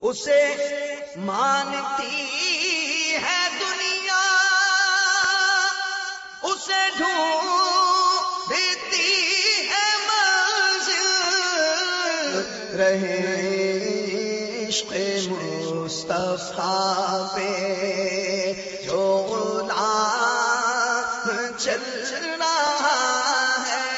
اسے مانتی ہے دنیا، اسے ڈھونڈتی ہے منزل، رہے عشق مصطفیٰ پہ جو غلام چل رہا ہے۔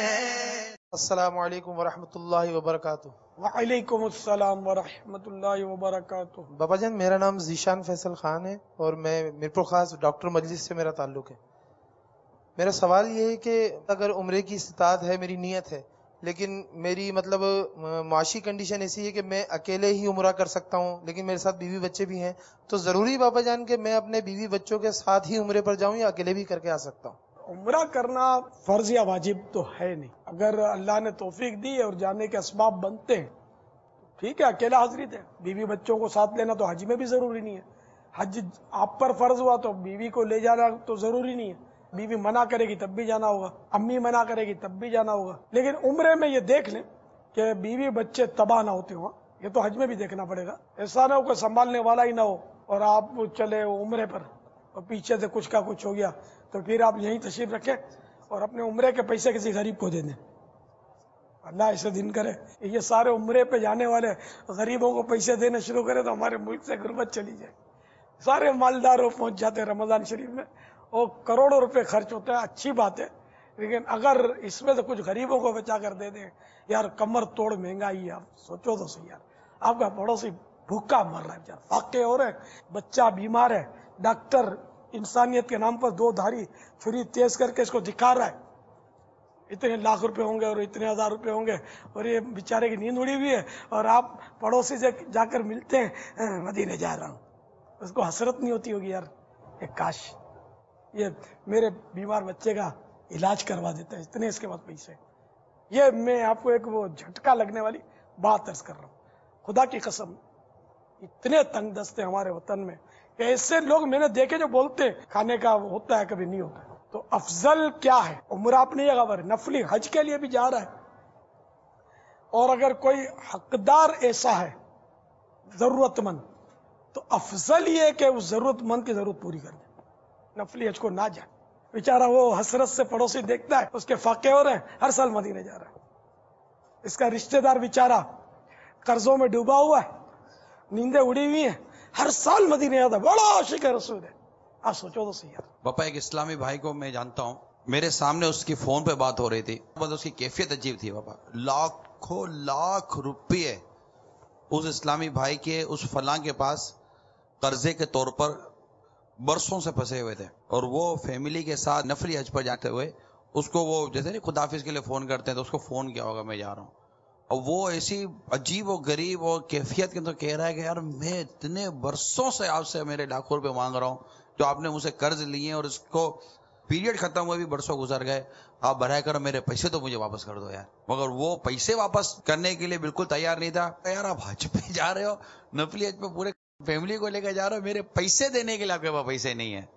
السلام علیکم ورحمۃ اللہ وبرکاتہ۔ وعلیکم السلام ورحمۃ اللہ وبرکاتہ۔ بابا جان، میرا نام ذیشان فیصل خان ہے اور میں میرپور خاص ڈاکٹر مجلس سے میرا تعلق ہے۔ میرا سوال یہ ہے کہ اگر عمرے کی استطاعت ہے، میری نیت ہے، لیکن میری معاشی کنڈیشن ایسی ہے کہ میں اکیلے ہی عمرہ کر سکتا ہوں، لیکن میرے ساتھ بیوی بچے بھی ہیں، تو ضروری بابا جان کہ میں اپنے بیوی بچوں کے ساتھ ہی عمرے پر جاؤں یا اکیلے بھی کر کے آ سکتا ہوں؟ عمرہ کرنا فرض یا واجب تو ہے نہیں، اگر اللہ نے توفیق دی اور جانے کے اسباب بنتے ہیں ٹھیک ہے، اکیلا حاضری دے۔ بیوی بچوں کو ساتھ لینا تو حج میں بھی ضروری نہیں ہے، حج آپ پر فرض ہوا تو بیوی کو لے جانا تو ضروری نہیں ہے، بیوی منع کرے گی تب بھی جانا ہوگا، امی منع کرے گی تب بھی جانا ہوگا۔ لیکن عمرے میں یہ دیکھ لیں کہ بیوی بچے تباہ نہ ہوتے ہوں، یہ تو حج میں بھی دیکھنا پڑے گا، ایسا نہ ہو کہ سنبھالنے والا ہی نہ ہو اور آپ چلے عمرے پر اور پیچھے سے کچھ کا کچھ ہو گیا، تو پھر آپ یہیں تشریف رکھیں اور اپنے عمرے کے پیسے کسی غریب کو دے دیں۔ اللہ ایسے دن کرے یہ سارے عمرے پہ جانے والے غریبوں کو پیسے دینا شروع کرے تو ہمارے ملک سے غربت چلی جائے۔ سارے مالداروں پہنچ جاتے ہیں رمضان شریف میں اور کروڑوں روپے خرچ ہوتا ہے، اچھی بات ہے، لیکن اگر اس میں سے کچھ غریبوں کو بچا کر دے دیں، یار کمر توڑ مہنگائی ہے، آپ سوچو تو صحیح یار، آپ کا پڑوسی بھوکا مر رہا ہے، بیچارہ فاقے ہو رہے، بچہ بیمار ہے، ڈاکٹر انسانیت کے نام پر دو دھاری چھری تیز کر کے اس کو دکھا رہا ہے، اتنے لاکھ روپے ہوں گے اور اتنے ہزار روپے ہوں گے اور یہ بیچارے کی نیند اڑی ہوئی ہے، اور آپ پڑوسی سے جا کر ملتے ہیں مدینے جا رہا ہوں، اس کو حسرت نہیں ہوتی ہوگی یار ایک کاش یہ میرے بیمار بچے کا علاج کروا دیتا ہے، اتنے اس کے بعد پیسے۔ یہ میں آپ کو ایک وہ جھٹکا لگنے والی بات عرض کر رہا ہوں، خدا کی قسم اتنے تنگ دست ہیں ہمارے وطن میں کہ ایسے لوگ میں نے دیکھے جو بولتے کھانے کا ہوتا ہے کبھی نہیں ہوتا ہے۔ تو افضل کیا ہے؟ عمرہ اپنی جگہ پر نفلی حج کے لیے بھی جا رہا ہے، اور اگر کوئی حقدار ایسا ہے ضرورت مند تو افضل یہ کہ اس ضرورت مند کی ضرورت پوری کر دے، نفلی حج کو نہ جائے۔ بیچارہ وہ حسرت سے پڑوسی دیکھتا ہے اس کے فاقے ہو رہے ہیں، ہر سال مدینے جا رہا ہے، اس کا رشتہ دار بیچارہ قرضوں میں ڈوبا ہوا ہے، نیندیں اڑی ہوئی ہیں، ہر سال مدینے جاتا ہے، بڑا عاشق رسول ہے، آپ سوچو تو صحیح ہے۔ پاپا ایک اسلامی بھائی کو میں جانتا ہوں، میرے سامنے اس کی فون پہ بات ہو رہی تھی، بس اس کی کیفیت عجیب تھی پاپا، لاکھوں لاکھ روپے اس اسلامی بھائی کے اس فلاں کے پاس قرضے کے طور پر برسوں سے پھنسے ہوئے تھے، اور وہ فیملی کے ساتھ نفلی حج پر جاتے ہوئے اس کو وہ جیسے نہیں خداحافظ کے لیے فون کرتے ہیں تو اس کو فون کیا ہوگا میں جا رہا ہوں، اور وہ ایسی عجیب و غریب اور کیفیت کے تو کہہ رہا ہے کہ یار میں اتنے برسوں سے آپ سے میرے لاکھوں روپے مانگ رہا ہوں جو آپ نے مجھ سے قرض لیے اور اس کو پیریڈ ختم ہوئے بھی برسوں گزر گئے، آپ برائے کرو میرے پیسے تو مجھے واپس کر دو یار۔ مگر وہ پیسے واپس کرنے کے لیے بالکل تیار نہیں تھا، یار آپ حج پہ جا رہے ہو، نفلی حج پہ پورے فیملی کو لے کے جا رہے ہو، میرے پیسے دینے کے لیے آپ کے پاس پیسے نہیں ہیں۔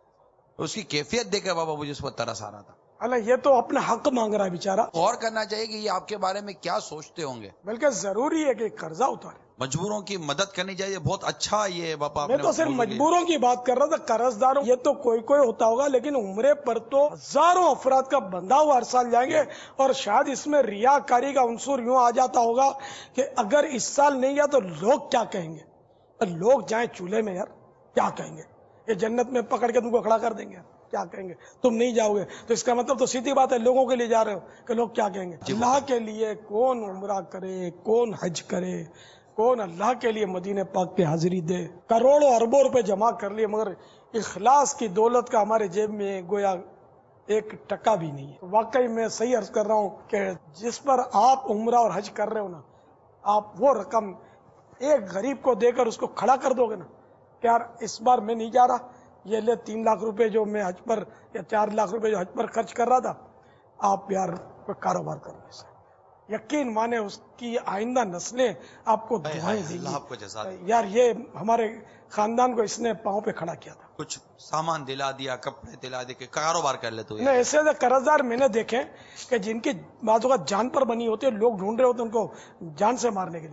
اس کی کیفیت دیکھ کر بابا مجھے اس پر ترس آ رہا تھا۔ اللہ یہ تو اپنا حق مانگ رہا ہے بیچارہ، غور کرنا چاہیے کہ یہ آپ کے بارے میں کیا سوچتے ہوں گے، بلکہ ضروری ہے کہ قرضہ اتارے، مجبوروں کی مدد کرنی چاہیے، بہت اچھا یہ باپا میں تو صرف مجبوروں کی بات کر رہا تھا، قرض داروں یہ تو کوئی ہوتا ہوگا، لیکن عمرے پر تو ہزاروں افراد کا بندہ ہوا ہر سال جائیں گے، اور شاید اس میں ریاکاری کا عنصر یوں آ جاتا ہوگا کہ اگر اس سال نہیں گیا تو لوگ کیا کہیں گے، لوگ جائیں چولہے میں یار کیا کہیں گے، یہ جنت میں پکڑ کے تم کو کھڑا کر دیں گے، کیا کہیں گے، تم نہیں جاؤ گے، تو اس کا مطلب تو سیدھی بات ہے لوگوں کے لیے جا رہے ہو کہ لوگ کیا کہیں گے۔ اللہ کے لیے کون عمرہ کرے، کون حج کرے، کون اللہ کے لیے مدینے پاک پہ حاضری دے، کروڑوں اربوں روپے جمع کر لیے مگر اخلاص کی دولت کا ہمارے جیب میں گویا ایک ٹکا بھی نہیں ہے۔ واقعی میں صحیح عرض کر رہا ہوں کہ جس پر آپ عمرہ اور حج کر رہے ہو نا، آپ وہ رقم ایک غریب کو دے کر اس کو کھڑا کر دو گے نا کہ یار اس بار میں نہیں جا رہا، یہ لے 3 لاکھ روپے جو میں حج پر یا 4 لاکھ روپے جو حج پر خرچ کر رہا تھا، آپ یار کوئی کاروبار کرنے سے یقین مانے اس کی آئندہ نسلیں آپ کو دعائیں دیں گی، یار یہ ہمارے خاندان کو اس نے پاؤں پہ کھڑا کیا تھا، کچھ سامان دلا دیا، کپڑے دلا دے کے کاروبار کر لے تو نہیں ایسے قرض دار میں نے دیکھے کہ جن کی بعض اوقات جان پر بنی ہوتی ہے، لوگ ڈھونڈ رہے ہوتے ہیں ان کو جان سے مارنے کے لیے،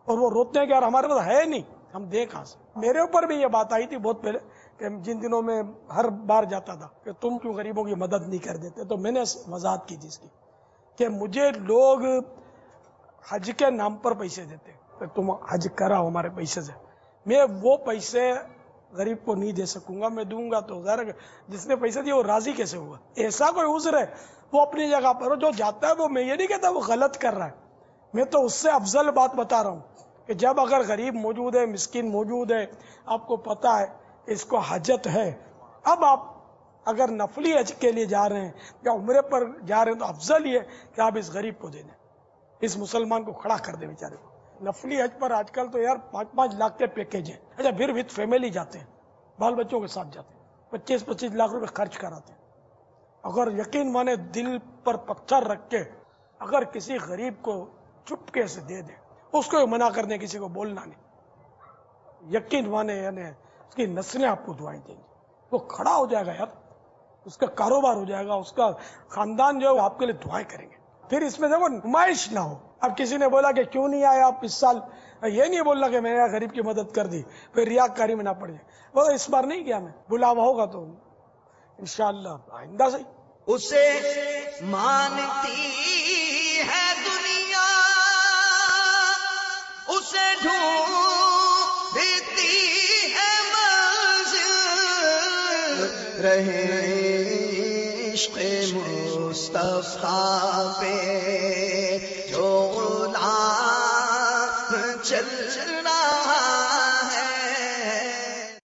اور وہ روتے ہیں کہ یار ہمارے پاس ہے نہیں، ہم دیں کہاں سے. میرے اوپر بھی یہ بات آئی تھی بہت پہلے کہ جن دنوں میں ہر بار جاتا تھا کہ تم کیوں غریبوں کی مدد نہیں کر دیتے، تو میں نے وضاحت کی جس کی کہ مجھے لوگ حج کے نام پر پیسے دیتے کہ تم حج کراؤ ہمارے پیسے سے. میں وہ پیسے غریب کو نہیں دے سکوں گا. میں دوں گا تو ظاہر ہے جس نے پیسے دیے وہ راضی کیسے ہوگا. ایسا کوئی عذر ہے وہ اپنی جگہ پر ہو، جو جاتا ہے وہ، میں یہ نہیں کہتا وہ غلط کر رہا ہے، میں تو اس سے افضل بات بتا رہا ہوں کہ جب اگر غریب موجود ہے، مسکین موجود ہے، آپ کو پتا ہے اس کو حاجت ہے، اب آپ اگر نفلی حج کے لیے جا رہے ہیں یا عمرے پر جا رہے ہیں تو افضل یہ ہے کہ آپ اس غریب کو دے دیں، اس مسلمان کو کھڑا کر دیں بیچارے کو. نفلی حج پر آج کل تو یار 5-5 لاکھ کے پیکج ہیں. اچھا پھر وتھ فیملی جاتے ہیں، بال بچوں کے ساتھ جاتے ہیں، 25-25 لاکھ روپے خرچ کراتے ہیں. اگر یقین مانے دل پر پتھر رکھ کے اگر کسی غریب کو چپکے سے دے دیں، اس کو منع کرنے کسی کو بولنا نہیں، یقین مانے یعنی اس کی نسلیں آپ کو دعائیں دیں گی. وہ کھڑا ہو جائے گا یار، اس کا کاروبار ہو جائے گا، اس کا خاندان جو ہے آپ کے لیے دعائیں کریں گے. پھر اس میں دیکھو نمائش نہ ہو. اب کسی نے بولا کہ کیوں نہیں آئے آپ اس سال، یہ نہیں بولنا کہ میں نے غریب کی مدد کر دی پھر ریاکاری میں نہ پڑ جائے. وہ اس بار نہیں کیا، میں بلاوا ہوگا تو انشاءاللہ آئندہ سے. اسے مانتی ہے دنیا، اسے ڈھونڈتی ہے منزل، رہے عشق مصطفیٰ پہ جو غلام چل رہا ہے.